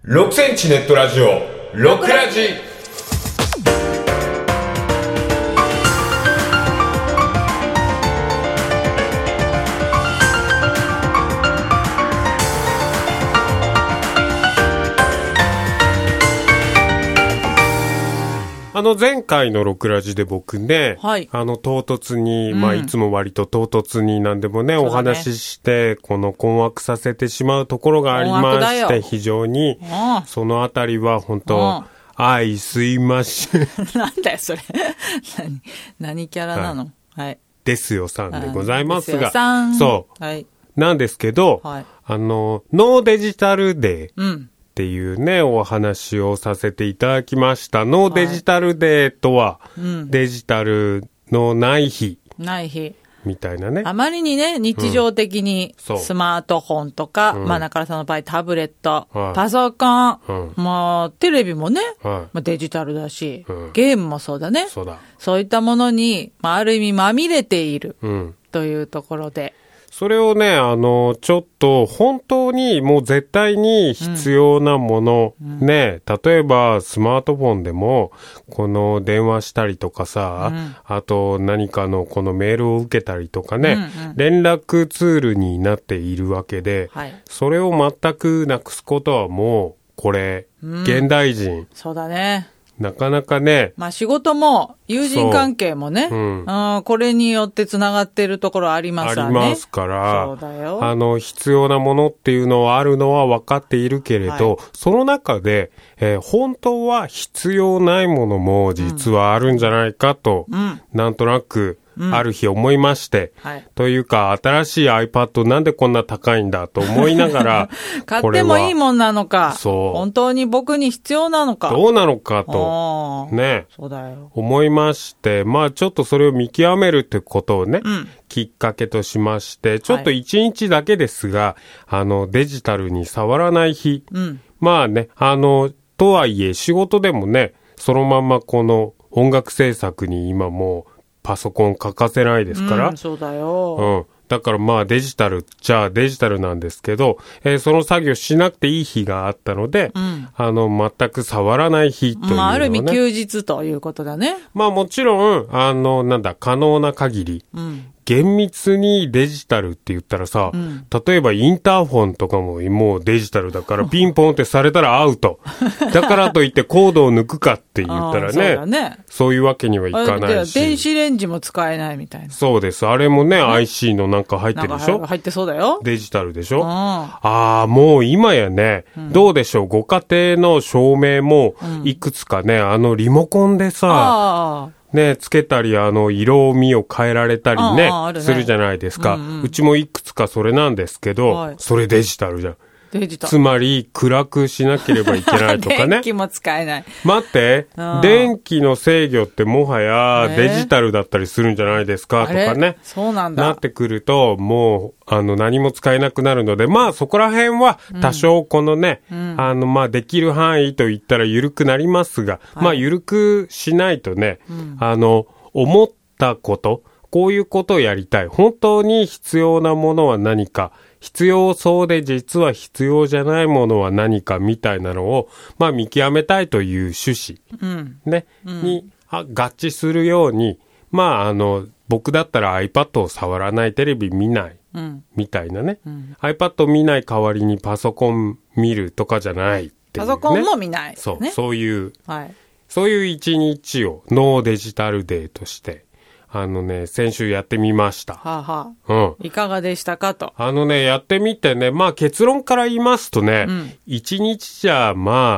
6センチネットラジオ6ラジ。前回の6ラジで僕ね、 はい、 唐突に、いつも割と唐突に何でもね、お話しして、困惑させてしまうところがありまして、非常に、そのあたりは本当、すいません。 なんだよ、それ。何キャラなの？はい。 ですよさんでございますが、 そう。はい。 なんですけど、 はい、 ノーデジタルデー。っていうね、お話をさせていただきました。ノーデジタルデーとは、デジタルのない日。 ない日。みたいなね。 あまりにね、日常的にスマートフォンとか、中田さんの場合タブレット、パソコン、テレビもね、デジタルだし、ゲームもそうだね。そういったものに、ある意味まみれている、というところで。 それをね、ちょっと本当にもう絶対に必要なもの、ね、例えばスマートフォンでも、この電話したりとかさ、あと何かのこのメールを受けたりとかね、連絡ツールになっているわけで、それを全くなくすことはもう、これ、現代人。 そうだね。 なかなかね。 仕事も、友人関係もね、これによってつながっているところありますからね。 ありますから、 そうだよ。 必要なものっていうのはあるのは分かっているけれど、その中で、本当は必要ないものも実はあるんじゃないかと、なんとなく、ある日思いまして、というか新しい iPad なんでこんな高いんだと思いながら買ってもいいもんなのか、本当に僕に必要なのか、 どうなのかとね、 そうだよ、 思いまして、ちょっとそれを見極めるってことをね、きっかけとしまして、ちょっと1日だけですが、デジタルに触らない日、とはいえ仕事でもね、そのままこの音楽制作に今もうパソコン欠かせないですから。 そうだよ。 だからデジタルじゃあデジタルなんですけど、その作業しなくていい日があったので、全く触らない日というのはね。 ある意味休日ということだね。 もちろん、可能な限り、厳密にデジタルって言ったらさ、例えばインターホンとかももうデジタルだからピンポンってされたらアウト。だからといってコードを抜くかって言ったらね、そういうわけにはいかないし。 電子レンジも使えないみたいな。 そうです。あれもね、IC のなんか入ってるでしょ？ 入ってそうだよ。 デジタルでしょ？もう今やね、どうでしょう、ご家庭の照明もいくつかね、リモコンでさ、ね、つけたり、色味を変えられたりね、するじゃないですか。うちもいくつかそれなんですけど、それデジタルじゃん。つまり、暗くしなければいけないとかね。 電気も使えない。 待って、電気の制御ってもはやデジタルだったりするんじゃないですかとかね。 そうなんだ。 なってくると、もう、何も使えなくなるので、そこら辺は多少このね、できる範囲と言ったら緩くなりますが、緩くしないとね、思ったこと、こういうことをやりたい。本当に必要なものは何か、必要そうで実は必要じゃないものは何かみたいなのを、見極めたいという趣旨、ね、に合致するように、僕だったら iPad を触らない、テレビ見ない、みたいなね、iPad 見ない代わりにパソコン見るとかじゃないっていう、ね。 パソコンも見ない、 ね。そういう、そういう一日をノーデジタルデーとして、先週やってみました。 いかがでしたかと。 やってみてね、結論から言いますとね、一日じゃ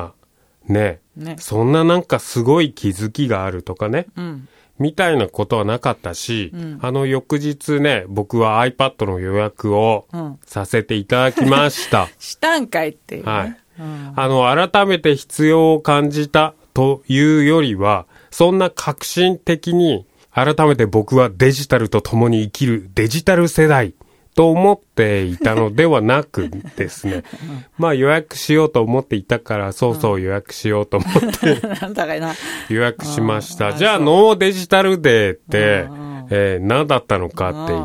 そんななんかすごい気づきがあるとかね、みたいなことはなかったし、翌日ね、僕は iPad の予約をさせていただきました。 したんかいっていうね。 改めて必要を感じたというよりは、そんな革新的に、改めて僕はデジタルと共に生きるデジタル世代と思っていたのではなくですね。予約しようと思っていたから、予約しようと思って予約しました。じゃあノーデジタルデーって、何だったのかっていう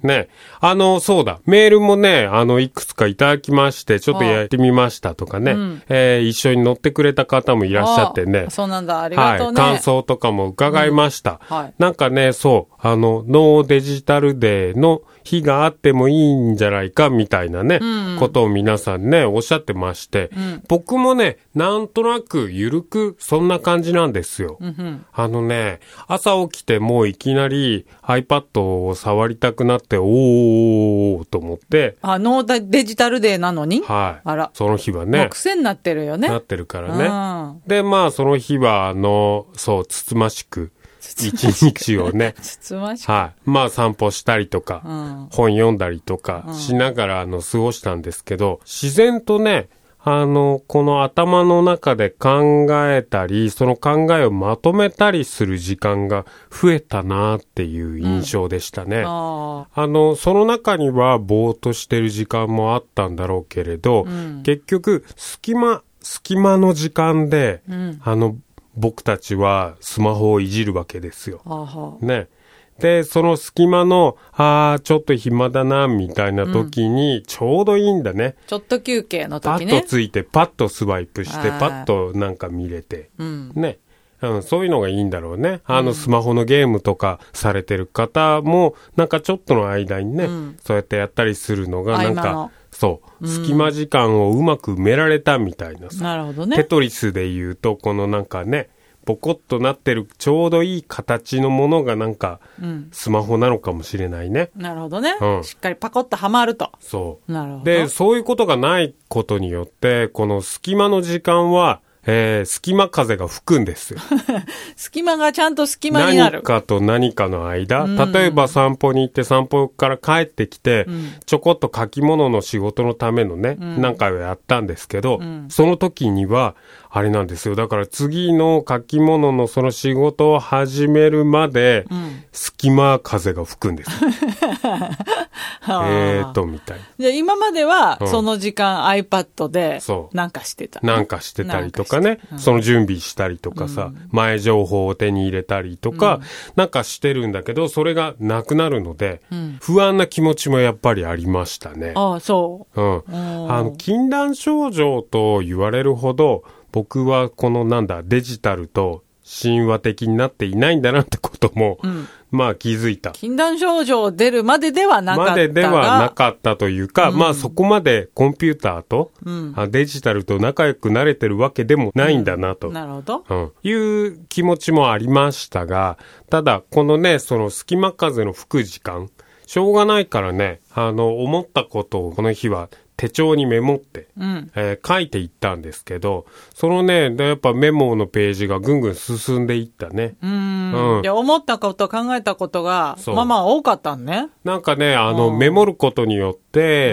ね。そうだ。メールもね、いくつかいただきまして、ちょっとやってみましたとかね。一緒に乗ってくれた方もいらっしゃってね。 そうなんだ。ありがとうね。 感想とかも伺いました。なんかね、そう、ノーデジタルデーの日があってもいいんじゃないかみたいなね、ことを皆さんね、おっしゃってまして、僕もね、なんとなくゆるくそんな感じなんですよ。朝起きてもういきなり iPad を触りたくなって、おーと思って。 ノーデジタルデーなのに？ はい。 あら。 その日はね。 もう癖になってるよね。 なってるからね。で、まあその日はそう、つつましく。一日をね。 つつましく。 はい。まあ散歩したりとか、本読んだりとかしながら過ごしたんですけど、自然とね、この頭の中で考えたり、その考えをまとめたりする時間が増えたなっていう印象でしたね。その中にはぼーっとしてる時間もあったんだろうけれど、結局、隙間の時間で、僕たちはスマホをいじるわけですよ。ね。で、その隙間の、ちょっと暇だな、みたいな時に、ちょうどいいんだね。 ちょっと休憩の時ね。 パッとついて、パッとスワイプして、パッとなんか見れて。ね。そういうのがいいんだろうね。スマホのゲームとかされてる方も、なんかちょっとの間にね、そうやってやったりするのが、なんか、そう、隙間時間をうまく埋められたみたいなさ。 なるほどね。 テトリスで言うと、このなんかね、ポコッとなってるちょうどいい形のものがなんか、スマホなのかもしれないね。 なるほどね。しっかりパコッとはまると。 そう。 なるほど。 で、そういうことがないことによって、この隙間の時間は、隙間風が吹くんですよ。 隙間がちゃんと隙間になる。 何かと何かの間、例えば散歩に行って散歩から帰ってきて、ちょこっと書き物の仕事のためのね、何回をやったんですけど、その時には、あれなんですよ。だから次の書き物のその仕事を始めるまで、隙間風が吹くんですよ。みたいな。 じゃあ今までは、その時間 iPad で、なんかしてた。 なんかしてたりとかね、その準備したりとかさ、前情報を手に入れたりとか、なんかしてるんだけど、それがなくなるので、不安な気持ちもやっぱりありましたね。 そう。 禁断症状と言われるほど、僕はこのデジタルと神話的になっていないんだなってことも、まあ気づいた。 禁断症状出るまでではなかったが。 までではなかったというか、まあそこまでコンピューターと、デジタルと仲良くなれてるわけでもないんだなと。 なるほど。 いう気持ちもありましたが、ただこのね、その隙間風の吹く時間、しょうがないからね、思ったことをこの日は手帳にメモって、書いていったんですけど、そのね、やっぱメモのページがぐんぐん進んでいったね。 で、思ったこと、考えたことが、まあまあ多かったんね。 なんかね、メモることによって、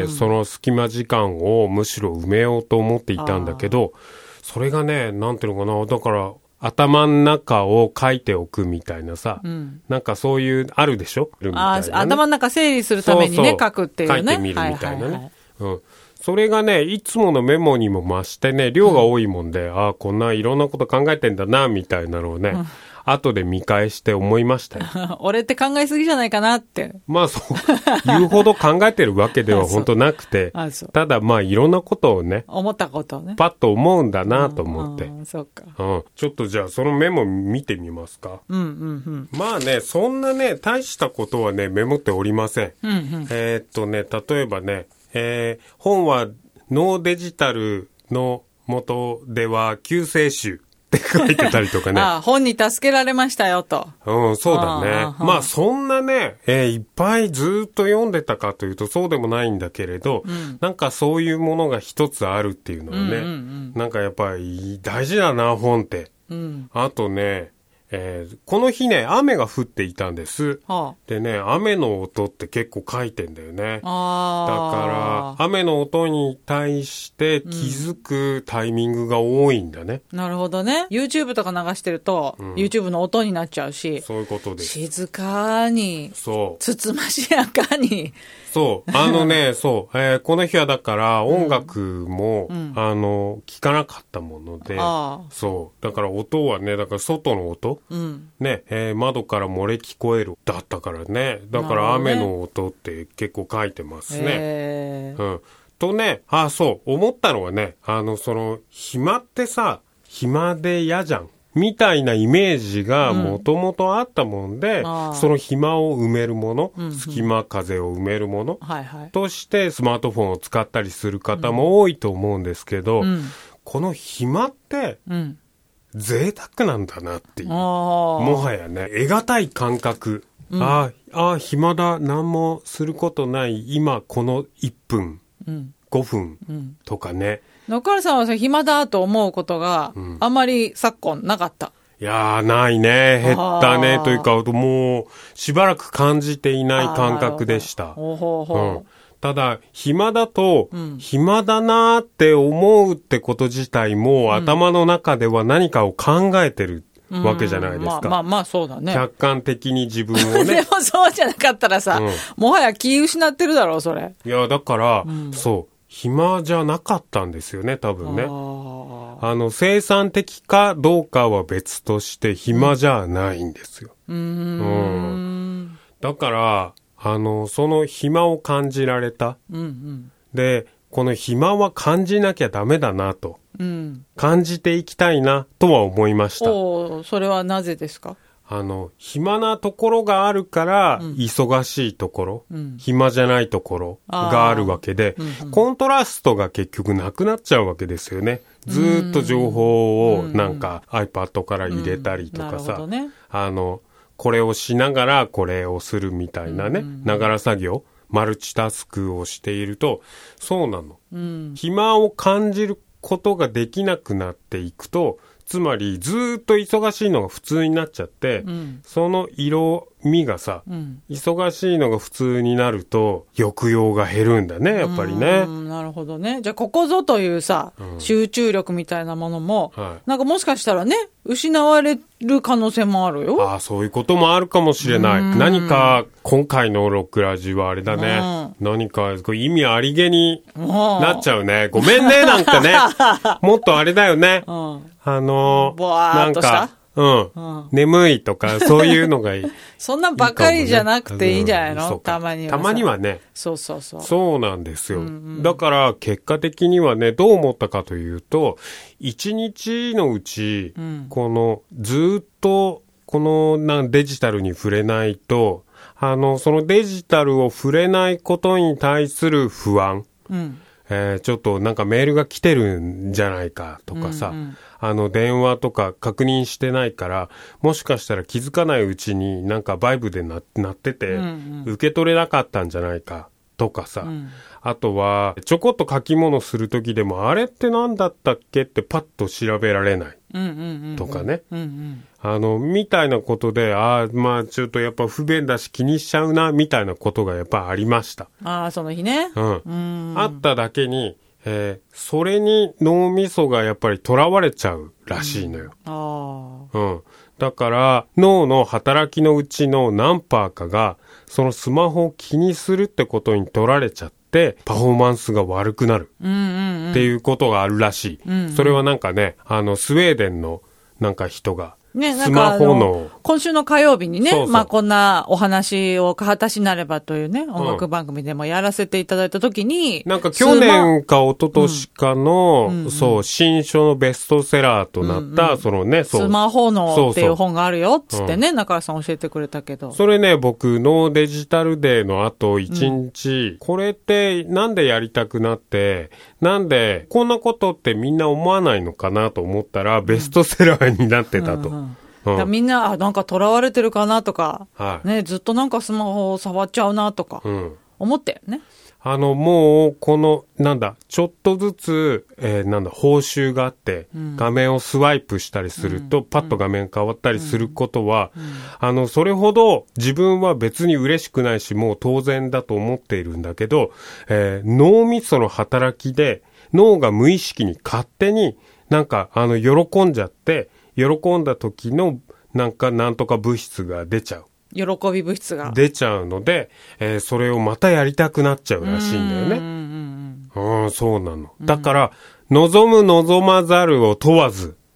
その隙間時間をむしろ埋めようと思っていたんだけど、それがね、なんていうのかな、だから、頭の中を書いておくみたいなさ、なんかそういう、あるでしょ、みたいなね、 頭の中整理するためにね、書くっていうね。 書いてみるみたいなね。それがね、いつものメモにも増してね、量が多いもんで、こんないろんなこと考えてんだな、みたいなのをね、後で見返して思いましたよ。 俺って考えすぎじゃないかなって。 まあそう、言うほど考えてるわけでは本当なくて、ただまあいろんなことをね、 思ったことをね、 パッと思うんだなと思って。 そうか。 ちょっとじゃあそのメモ見てみますか。まあね、そんなね、大したことはね、メモっておりません。例えばね、本はノーデジタルの元では救世主って書いてたりとかね。 本に助けられましたよと。 そうだね。まあそんなね、いっぱいずっと読んでたかというとそうでもないんだけれど、なんかそういうものが一つあるっていうのはね、なんかやっぱり大事だな、本って。あとね、この日ね、雨が降っていたんです。でね、雨の音って結構書いてんだよね。だから、雨の音に対して気づくタイミングが多いんだね。 なるほどね。YouTube とか流してると、YouTube の音になっちゃうし。 そういうことです。 静かに。 そう。 つつましやかに。 そう。そう。この日はだから音楽も、聞かなかったもので、そう。だから音はね、だから外の音ね、窓から漏れ聞こえるだったからね。だから雨の音って結構書いてますね。とね、そう、思ったのはね、暇ってさ、暇で嫌じゃん。みたいなイメージがもともとあったもんで、その暇を埋めるもの、隙間風を埋めるもの、としてスマートフォンを使ったりする方も多いと思うんですけど、この暇って、贅沢なんだなっていう。もはやね、得難い感覚。暇だ、何もすることない、今この1分、5分とかね。 中原さんは暇だと思うことがあんまり昨今なかった。 いやー、ないね。減ったね。というか、もうしばらく感じていない感覚でした。ただ、暇だと、暇だなーって思うってこと自体も、頭の中では何かを考えてるわけじゃないですか。 まあ、そうだね。 客観的に自分をね。 でもそうじゃなかったらさ、もはや気失ってるだろう、それ。 いや、だから、そう。暇じゃなかったんですよね、多分ね。生産的かどうかは別として暇じゃないんですよ。だから、その暇を感じられた。で、この暇は感じなきゃダメだなと。感じていきたいなとは思いました。 それはなぜですか？ 暇なところがあるから、忙しいところ、暇じゃないところがあるわけで、コントラストが結局なくなっちゃうわけですよね。ずーっと情報をなんか iPad から入れたりとかさ、これをしながらこれをするみたいなね、ながら作業、マルチタスクをしていると、そうなの。暇を感じることができなくなっていくと、つまりずーっと忙しいのが普通になっちゃって、その色味がさ、忙しいのが普通になると抑揚が減るんだね、やっぱりね。 なるほどね。じゃあここぞというさ、集中力みたいなものも、なんかもしかしたらね、失われる可能性もあるよ。 そういうこともあるかもしれない。何か今回のロックラジはあれだね。何か意味ありげになっちゃうね。ごめんね、なんかね。もっとあれだよね。 なんか、 眠いとか、そういうのがいい。 そんなばっかりじゃなくていいんじゃないの？たまには。 たまにはね。 そうなんですよ。だから、結果的にはね、どう思ったかというと、一日のうち、ずっと、デジタルに触れないと、そのデジタルを触れないことに対する不安。ちょっとなんかメールが来てるんじゃないかとかさ、電話とか確認してないから、もしかしたら気づかないうちになんかバイブで鳴ってて、受け取れなかったんじゃないかとかさ、あとはちょこっと書き物するときでも、あれって何だったっけってパッと調べられないとかね。みたいなことで、ちょっとやっぱ不便だし気にしちゃうな、みたいなことがやっぱありました。 その日ね。 あっただけに、それに脳みそがやっぱり囚われちゃうらしいのよ。だから脳の働きのうちの何パーかがそのスマホを気にするってことに取られちゃってパフォーマンスが悪くなるっていうことがあるらしい。それはなんかね、スウェーデンのなんか人がスマホの今週の火曜日にね、こんなお話を果たしなればというね、音楽番組でもやらせていただいたときに、 なんか去年か一昨年かの、新書のベストセラーとなった、 スマホのっていう本があるよ、つってね、中原さん教えてくれたけど。 それね、僕のデジタルデーの後1日、これってなんでやりたくなって、なんでこんなことってみんな思わないのかなと思ったら、ベストセラーになってたと。 みんな、なんか囚われてるかなとか、ね、ずっとなんかスマホを触っちゃうなとか、思ってね。 もう、ちょっとずつ、報酬があって、画面をスワイプしたりすると、パッと画面変わったりすることは、それほど自分は別に嬉しくないし、もう当然だと思っているんだけど、脳みその働きで、脳が無意識に勝手になんか、喜んじゃって、喜んだ時のなんとか物質が出ちゃう。 喜び物質が出ちゃうので、それをまたやりたくなっちゃうらしいんだよね。そうなの。だから、望む望まざるを問わず、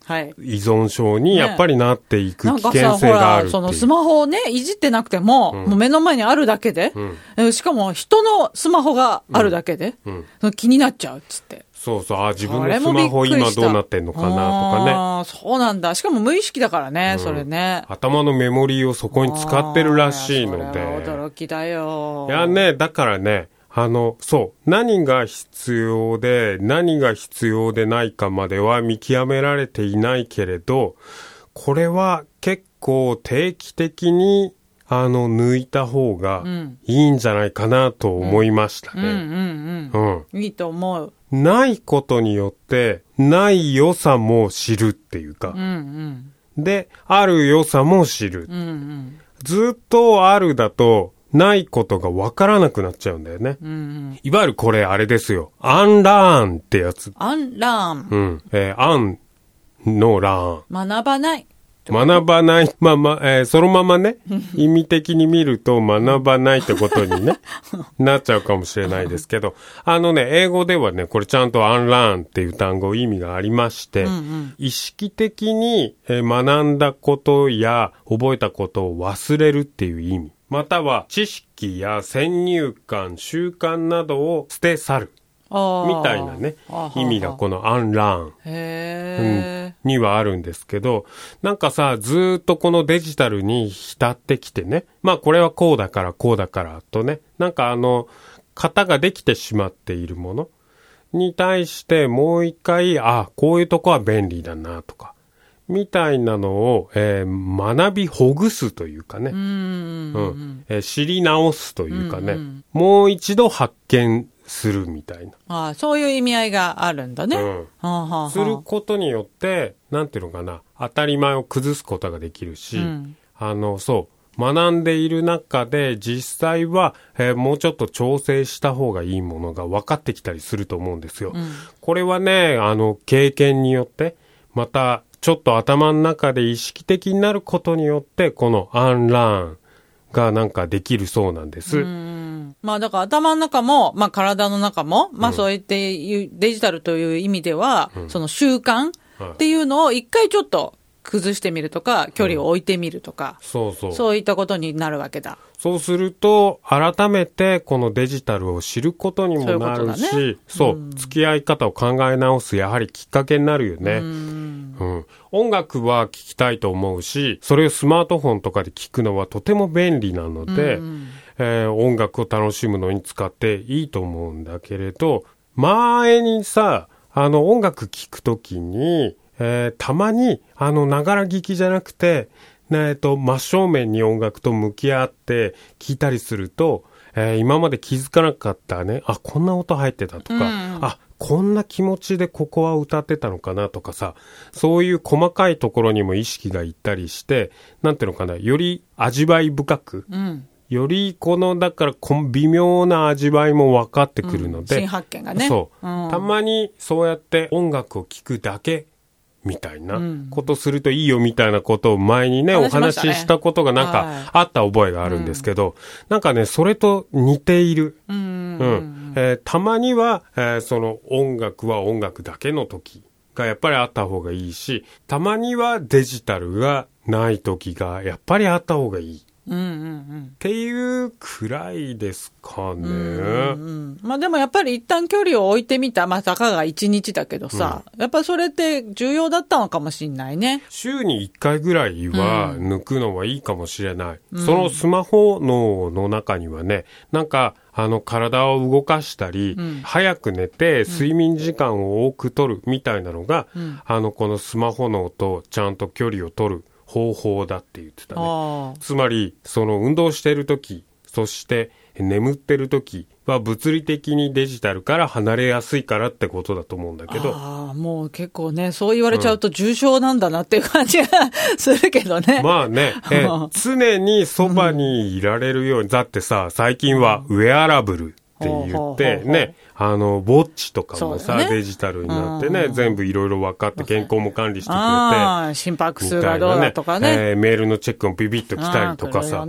依存症にやっぱりなっていく危険性があるっていう。 そのスマホをね、いじってなくても、もう目の前にあるだけで、しかも人のスマホがあるだけで、気になっちゃうっつって。 そうそう、自分のスマホ今どうなってんのかなとかね。 そうなんだ。しかも無意識だからね、それね。 頭のメモリーをそこに使ってるらしいので。 驚きだよ。 いやね、だからね、そう、何が必要で、何が必要でないかまでは見極められていないけれど、これは結構定期的に、抜いた方がいいんじゃないかなと思いましたね。 いいと思う。 ないことによって、ない良さも知るっていうか、で、ある良さも知る。ずっとあるだと、ないことが分からなくなっちゃうんだよね。いわゆるこれあれですよ。アンラーンってやつ。 アンラーン。 アンのラーン。 学ばない。 学ばない。そのままね、意味的に見ると学ばないってことにね、なっちゃうかもしれないですけど、英語ではね、これちゃんとアンラーンっていう単語意味がありまして、意識的に学んだことや覚えたことを忘れるっていう意味。または知識や先入観、習慣などを捨て去る。みたいなね、意味がこのアンラーンにはあるんですけど、なんかさ、ずーっとこのデジタルに浸ってきてね、これはこうだからこうだからとね、なんか型ができてしまっているものに対してもう一回、こういうとこは便利だなとか、みたいなのを、学びほぐすというかね、知り直すというかね、もう一度発見するみたいな。そういう意味合いがあるんだね。 することによって、なんていうのかな、当たり前を崩すことができるし、そう、学んでいる中で実際は、もうちょっと調整した方がいいものが分かってきたりすると思うんですよ。これはね、経験によって、また、ちょっと頭の中で意識的になることによって、このアンラーンがなんかできるそうなんです。 だから頭の中も、体の中も、そういってデジタルという意味では、その習慣っていうのを一回ちょっと崩してみるとか、距離を置いてみるとか、そういったことになるわけだ。 そうすると、改めてこのデジタルを知ることにもなるし、付き合い方を考え直す、やはりきっかけになるよね。音楽は聴きたいと思うし、それをスマートフォンとかで聴くのはとても便利なので、音楽を楽しむのに使っていいと思うんだけれど、前にさ、音楽聴くときに、たまに、ながら聞きじゃなくて、真正面に音楽と向き合って聴いたりすると、今まで気づかなかったね、こんな音入ってたとか、こんな気持ちでここは歌ってたのかなとかさ、そういう細かいところにも意識がいったりして、なんていうのかな、より味わい深く、よりだから微妙な味わいも分かってくるので、 新発見がね。 たまにそうやって音楽を聴くだけ、みたいなことするといいよみたいなことを前にね、お話ししたことがなんかあった覚えがあるんですけど、なんかね、それと似ている。たまには、その音楽は音楽だけの時がやっぱりあった方がいいし、たまにはデジタルがない時がやっぱりあった方がいい。っていうくらいですかね。 でもやっぱり一旦距離を置いてみた、たかが1日だけどさ、やっぱりそれって重要だったのかもしれないね。 週に1回ぐらいは抜くのはいいかもしれない。そのスマホ脳の中にはね、なんか体を動かしたり、早く寝て睡眠時間を多く取るみたいなのが、このスマホ脳とちゃんと距離を取る方法だって言ってたね。つまり、その運動しているとき、そして眠ってるときは物理的にデジタルから離れやすいからってことだと思うんだけど。 もう結構ね、そう言われちゃうと重症なんだなっていう感じがするけどね。 常にそばにいられるように、だってさ、最近はウェアラブルって言ってね、ウォッチとかもさ、デジタルになってね、全部いろいろ分かって健康も管理してくれて、 心拍数がどうだとかね、 メールのチェックもビビッと来たりとかさ、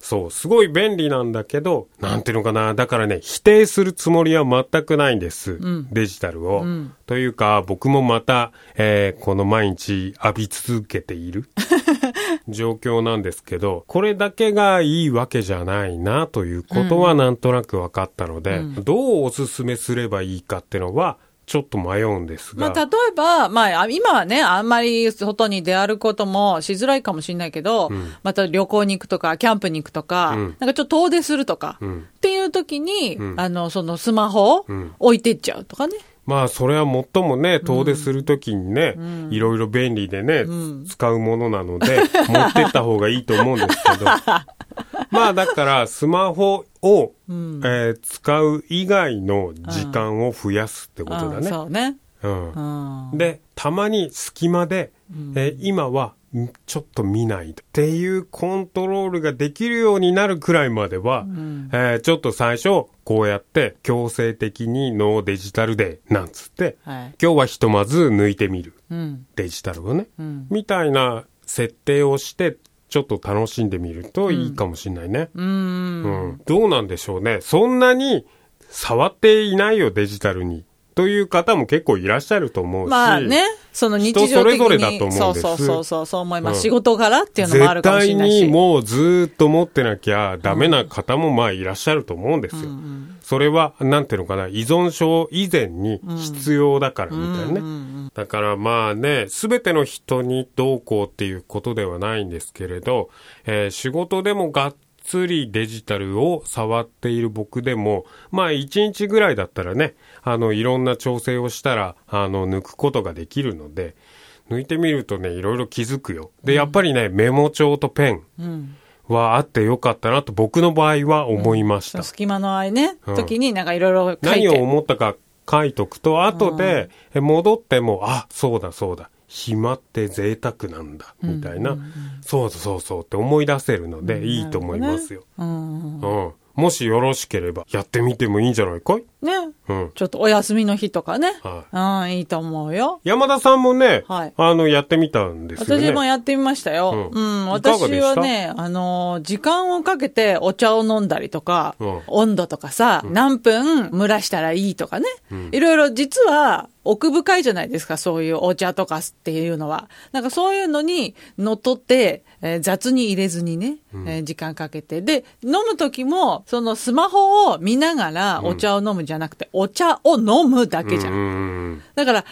そう、すごい便利なんだけど、なんていうのかな、だからね、否定するつもりは全くないんです。デジタルを。というか、僕もまた、この毎日浴び続けている状況なんですけど、これだけがいいわけじゃないなということはなんとなく分かったので、どうおすすめすればいいかっていうのは、ちょっと迷うんですが。 例えば、今はね、あんまり外に出歩くこともしづらいかもしれないけど、また旅行に行くとか、キャンプに行くとか、なんかちょっと遠出するとか、っていう時に、そのスマホを置いてっちゃうとかね。 それはもっともね、遠出するときにね、いろいろ便利でね、使うものなので、持ってった方がいいと思うんですけど。だからスマホを、使う以外の時間を増やすってことだね。 そうね。 で、たまに隙間で、今はちょっと見ないっていうコントロールができるようになるくらいまでは、ちょっと最初こうやって強制的にノーデジタルデーなんつって、今日はひとまず抜いてみる、デジタルをね、みたいな設定をしてちょっと楽しんでみるといいかもしれないね。どうなんでしょうね。そんなに触っていないよデジタルにという方も結構いらっしゃると思うし。 その日常的に。 人それぞれだと思うんです。 そう思います。仕事柄っていうのもあるかもしれないし。 絶対にもうずっと持ってなきゃダメな方もいらっしゃると思うんですよ。それは、なんていうのかな、依存症以前に必要だからみたいなね。だからすべての人にどうこうっていうことではないんですけれど、仕事でもがっつりデジタルを触っている僕でも、1日ぐらいだったらね、いろんな調整をしたら、抜くことができるので、抜いてみるとね、いろいろ気づくよ。で、やっぱりね、メモ帳とペンはあってよかったなと僕の場合は思いました。 隙間の時になんかいろいろ書いて。 何を思ったか書いとくと、後で戻っても、そうだ。暇って贅沢なんだ、みたいな、そうって思い出せるので、いいと思いますよ。もしよろしければ、やってみてもいいんじゃないかいね。ちょっとお休みの日とかね。いいと思うよ。 山田さんもね、やってみたんですよね。 私もやってみましたよ。私はね、時間をかけてお茶を飲んだりとか、温度とかさ、何分蒸らしたらいいとかね。いろいろ実は、奥深いじゃないですか、そういうお茶とかっていうのは。なんかそういうのにのっとって、雑に入れずにね、時間かけて。で、飲むときも、そのスマホを見ながらお茶を飲むじゃなくて、お茶を飲むだけじゃん。だから、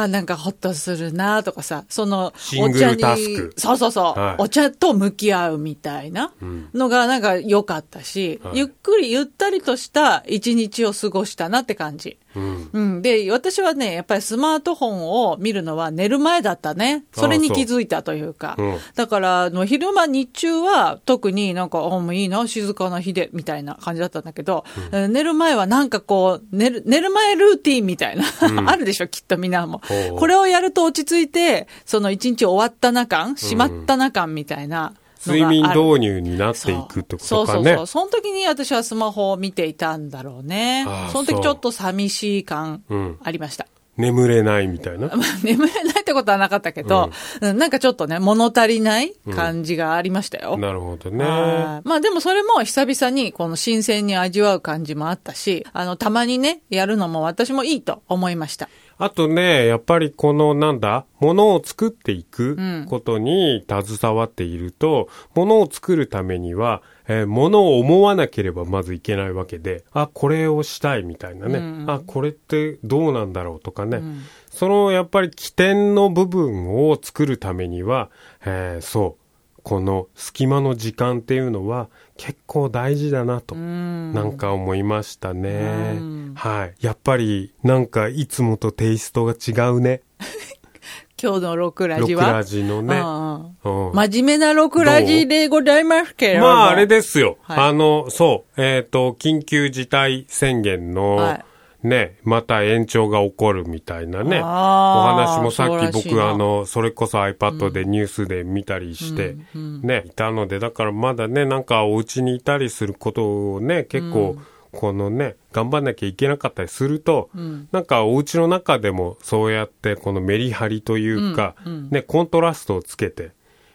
なんかほっとするなとかさ、そのお茶に、 お茶と向き合うみたいなのがなんか良かったし、ゆっくりゆったりとした一日を過ごしたなって感じ。で、私はね、やっぱりスマートフォンを見るのは寝る前だったね。それに気づいたというか。だから、昼間日中は特になんか、もういいな、静かな日で、みたいな感じだったんだけど、寝る前はなんかこう、寝る前ルーティンみたいな、あるでしょ、きっとみんなも。これをやると落ち着いて、その一日終わったな感、しまったな感みたいな。 睡眠導入になっていくってことかね。 その時に私はスマホを見ていたんだろうね。その時ちょっと寂しい感ありました。 眠れないみたいな。 眠れないってことはなかったけど、なんかちょっとね、物足りない感じがありましたよ。 なるほどね。 でもそれも久々にこの新鮮に味わう感じもあったし、たまにね、やるのも私もいいと思いました。 あとね、やっぱりこのものを作っていくことに携わっていると、ものを作るためには、ものを思わなければまずいけないわけで、これをしたいみたいなね、これってどうなんだろうとかね、そのやっぱり起点の部分を作るためには、この隙間の時間っていうのは結構大事だなと、なんか思いましたね。やっぱりなんかいつもとテイストが違うね。 今日のロクラジは。 ロクラジのね。 真面目なロクラジでございますけれども。 あれですよ。緊急事態宣言の、また延長が起こるみたいなね。お話もさっき僕それこそ iPad でニュースで見たりして、いたので、だからまだね、なんかお家にいたりすることをね、結構、このね、頑張んなきゃいけなかったりすると、なんかお家の中でもそうやってこのメリハリというか、コントラストをつけて、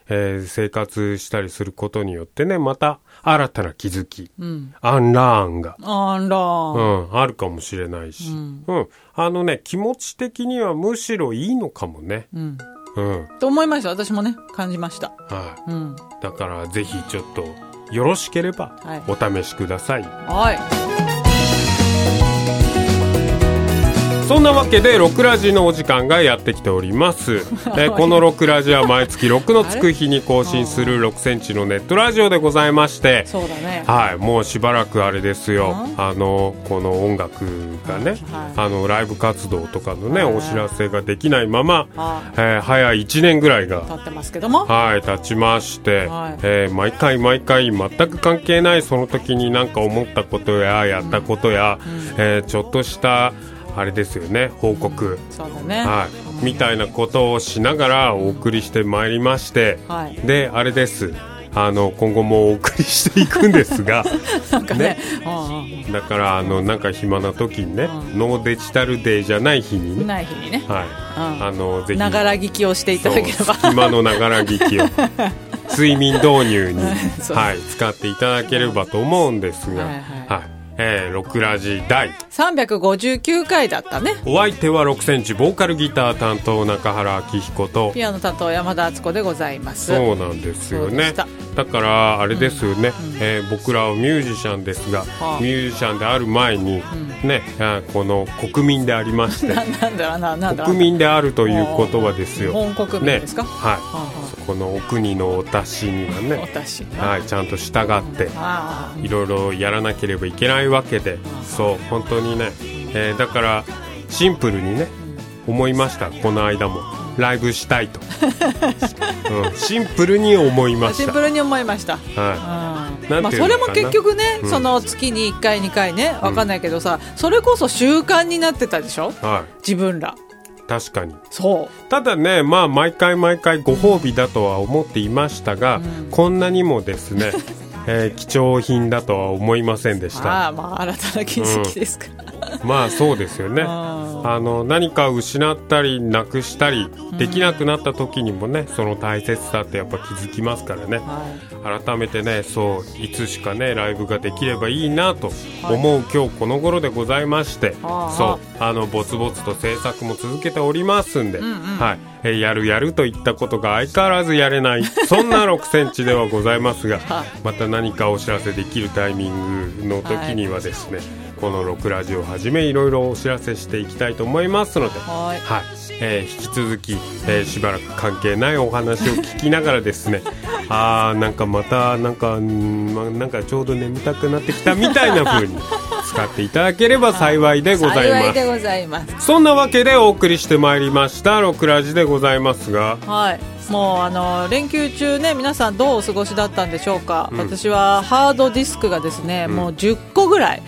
生活したりすることによってね、また新たな気づき、アンラーンが、あるかもしれないし、気持ち的にはむしろいいのかもね。 と思いました。私もね、感じました。 だからぜひちょっとよろしければお試しください。そんなわけで6ラジのお時間がやってきております。この6ラジは毎月6のつく日に更新する6センチのネットラジオでございまして、 そうだね。 もうしばらくあれですよ。この音楽がね、ライブ活動とかのね、お知らせができないまま、早1年ぐらいが経ってますけども、 経ちまして、毎回全く関係ないその時になんか思ったことややったことや、ちょっとしたあれですよね、報告、 そうだね、 みたいなことをしながらお送りしてまいりまして、であれです、今後もお送りしていくんですがなんかね、 だからなんか暇な時にね、ノーデジタルデーじゃない日にね、ぜひながら聞きをしていただければ、 隙間のながら聞きを睡眠導入に、使っていただければと思うんですが、6ラジ第 359回だったね。 お相手は6センチボーカルギター担当中原明彦とピアノ担当山田敦子でございます。 そうなんですよね。だからあれですよね、僕らはミュージシャンですが、ミュージシャンである前に、ね、この国民でありまして国民であるという言葉ですよ。 日本国民ですか、 このお国のお達しにはね、ちゃんと従っていろいろやらなければいけないわけで、そう本当にね、だからシンプルにね、思いました。この間もライブしたいと、シンプルに思いました。 それも結局ね、その月に1回2回ね、分かんないけどさ、それこそ習慣になってたでしょ、自分ら。 確かに。 そうただね、毎回ご褒美だとは思っていましたが、こんなにもですね貴重品だとは思いませんでした。 新たな気づきですか、 そうですよね。何か失ったりなくしたりできなくなった時にもね、その大切さってやっぱ気づきますからね、改めてね、いつしかねライブができればいいなと思う今日この頃でございまして、ぼつぼつと制作も続けておりますんで、やるといったことが相変わらずやれないそんな6センチではございますが、また何かお知らせできるタイミングの時にはですね、この6ラジオをはじめいろいろお知らせしていきたいと思いますので、引き続き、しばらく関係ないお話を聞きながらですねなんかまたなんかちょうど眠たくなってきたみたいな風に使っていただければ幸いでございます。そんなわけでお送りしてまいりました6ラジでございますが、 もう連休中ね、皆さんどうお過ごしだったんでしょうか。私はハードディスクがですね、もう10個ぐらい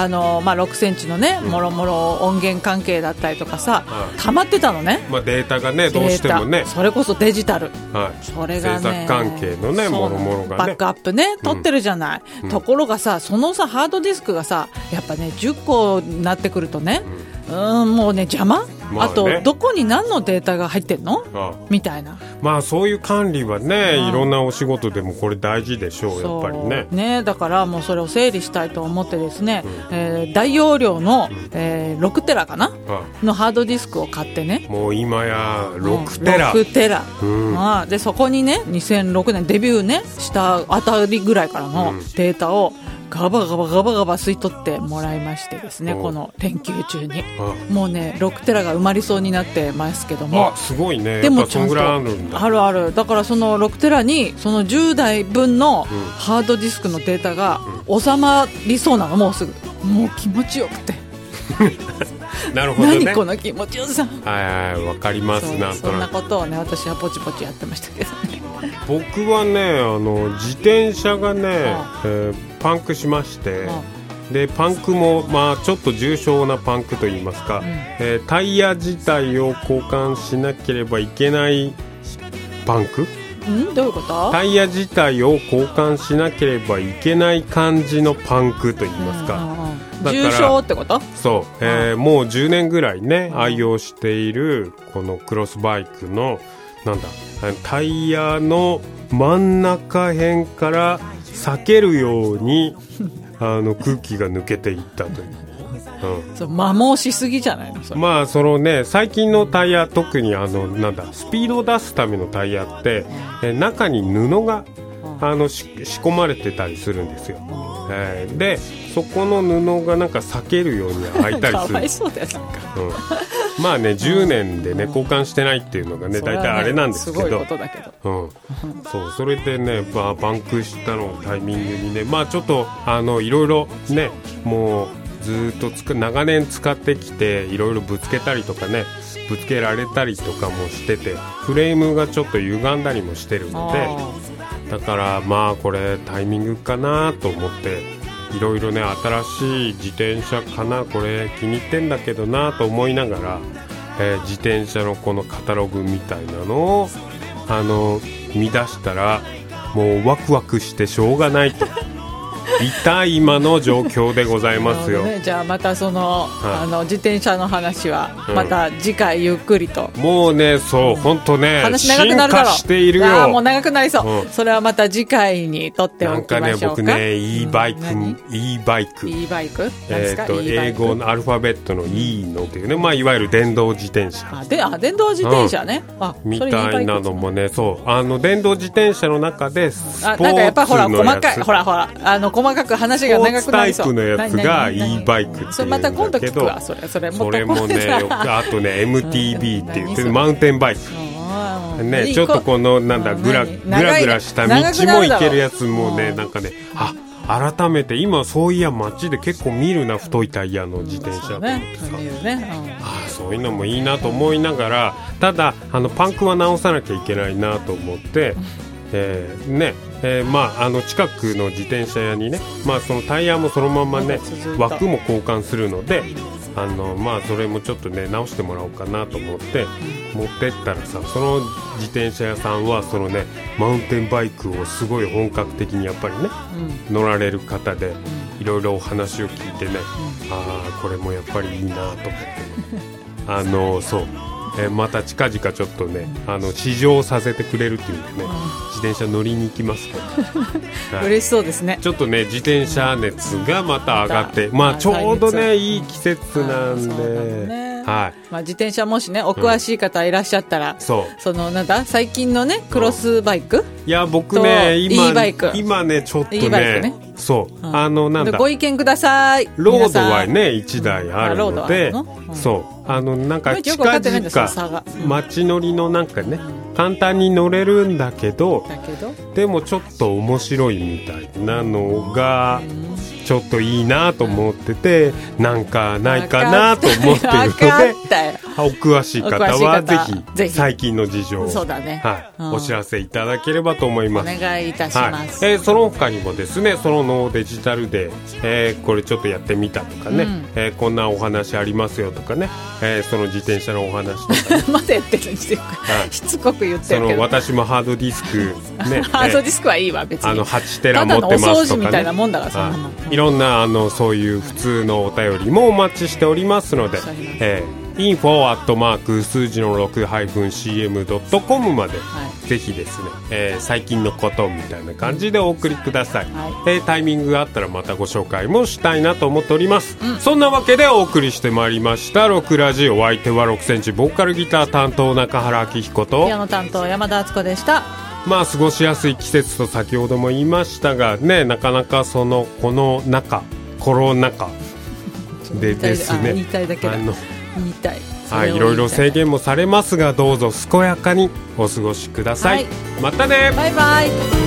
6センチのね、もろもろ音源関係だったりとかさ、溜まってたのね、 データがね、どうしてもね、 それこそデジタル、それがね、 制作関係のね、もろもろがね、 バックアップね取ってるじゃない、ところがさ、そのさハードディスクがさ、やっぱね10個になってくるとね、もうね邪魔、あとどこに何のデータが入ってんのみたいな。 そういう管理はね、いろんなお仕事でもこれ大事でしょう、やっぱりね。だからもうそれを整理したいと思ってですね、大容量の、6テラかな、のハードディスクを買ってね、 もう今や6テラ、 6テラ、でそこにね2006年デビューねしたあたりぐらいからのデータをガバガバ吸い取ってもらいましてですね、この連休中にもうね6テラが埋まりそうになってますけども、 すごいね。 でもちゃんとある。だからその6テラにその10台分のハードディスクのデータが収まりそうなの、もうすぐ。もう気持ちよくてなるほどね。 何この気持ちよさ。 わかります。 そんなことをね、私はポチポチやってましたけどね。 僕はね、自転車がね、パンクしまして、でパンクもちょっと重症なパンクといいますか、タイヤ自体を交換しなければいけないパンク。 どういうこと？ タイヤ自体を交換しなければいけない感じのパンクといいますか、 重症ってこと？ そう、もう10年ぐらいね愛用しているこのクロスバイクのなんだタイヤの真ん中辺から避けるように空気が抜けていったという、 そう摩耗しすぎじゃないのそれ。 まあそのね、最近のタイヤ特になんだスピードを出すためのタイヤって、中に布が仕込まれてたりするんですよ。でそこの布がなんか避けるように開いたりする。 かわいそうだよなんか、 まあね10年でね交換してないっていうのがね大体あれなんですけど、 すごいことだけど、 そうそれでね、パンクしたのタイミングにね、まあちょっといろいろねもうずっと長年使ってきていろいろぶつけたりとかねぶつけられたりとかもしててフレームがちょっと歪んだりもしてるので、だからまあこれタイミングかなと思っていろいろね新しい自転車かなこれ気に入ってんだけどなと思いながら、自転車のこのカタログみたいなのを見出したらもうワクワクしてしょうがないといった今の状況でございますよ。 じゃあまたその、自転車の話はまた次回ゆっくりと、 もうねそう本当ね話長くなるだろう、 進化しているよ。 もう長くなりそう、それはまた次回にとっておきましょうか。 なんかね僕ね e バイク英語のアルファベットの E のっていうね、まあいわゆる電動自転車電動自転車ね、 みたいなのもね、そう電動自転車の中でスポーツのやつ、 なんかやっぱり細かい細かく話が長くなりそう。 スポーツタイプのやつが e バイクっていうんだけど、 また今度聞くわそれもねあとね MTB って言ってマウンテンバイクね、ちょっとこのなんだグラグラした道も行けるやつもね、なんかね改めて今そういや街で結構見るな太いタイヤの自転車と思ってさ、そういうのもいいなと思いながら、ただパンクは直さなきゃいけないなと思ってまあ近くの自転車屋にね、まあそのタイヤもそのままね枠も交換するのでまあそれもちょっとね直してもらおうかなと思って持ってったらさ、その自転車屋さんはそのねマウンテンバイクをすごい本格的にやっぱりね、乗られる方でいろいろお話を聞いてね、これもやっぱりいいなと思ってそうまた近々ちょっとね試乗させてくれるっていうんでね、自転車乗りに行きますから、 嬉しそうですね。 ちょっとね自転車熱がまた上がって、まあちょうどねいい季節なんで、まあ、自転車もしねお詳しい方いらっしゃったら、そのなんだ最近のねクロスバイク、 いや僕ね今ねちょっとねそうなんだご意見ください。 ロードはね1台あるので、そうなんか近々街乗りのなんかね簡単に乗れるんだけどでもちょっと面白いみたいなのがちょっといいなと思ってて、なんかないかなと思ってるのでお詳しい方はぜひ最近の事情をお知らせいただければと思います。 お願いいたします。 その他にもですね、そのノーデジタルで、これちょっとやってみたとかね、こんなお話ありますよとかね、その自転車のお話とか、ね、 まだやってるんですよ、しつこく言ってるけど、 私もハードディスク、ね、 ハードディスクはいいわ別に 8テラ持ってますとかね、ただのお掃除みたいなもんだからそんなもん、 いろんなそういう普通のお便りもお待ちしておりますので、info@ 数字の 6-cm.com まで、ぜひですね、最近のことみたいな感じでお送りください、タイミングがあったらまたご紹介もしたいなと思っております、そんなわけでお送りしてまいりました6ラジオ、お相手は6センチボーカルギター担当中原明彦とピアノ担当山田敦子でした。 まあ過ごしやすい季節と先ほども言いましたがね、なかなかこのコロナ禍でですね、 言いたいだけだ、言いたい、 いろいろ制限もされますが、どうぞ健やかにお過ごしください、またね、 バイバイ。